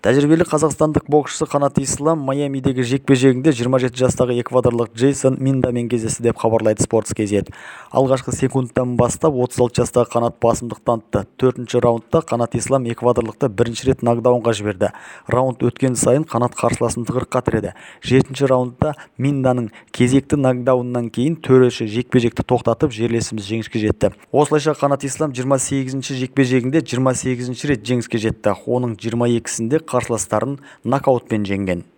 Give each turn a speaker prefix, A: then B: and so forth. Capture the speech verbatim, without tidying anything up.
A: Тәжірибелі қазақстандық боксшы Қанат Ислам Майамидегі жекпе-жегінде жиырма жеті жастағы эквадорлық Джейсон Миндамен кездесті деп хабарлайды Sports.kz. Алғашқы секундтан бастап отыз алты жастағы Қанат басымдық танытты. Төртінші раундта Қанат Ислам эквадорлықты бірінші рет нокдаунға жіберді. Раунд өткен сайын Қанат қарсыласын тығырыққа тіреді. Жетінші раундта Минданың кезекті нокдаунынан кейін төреші жекпе-жекті тоқтатып, жерлесіміз жеңіске жетті. Осылайша Қанат Ислам жиырма сегізінші жекпе-жегінде жиырма сегізінші рет жеңіске жетті. Оның жиырма екісінде қарсыластарын нокаутпен жеңген.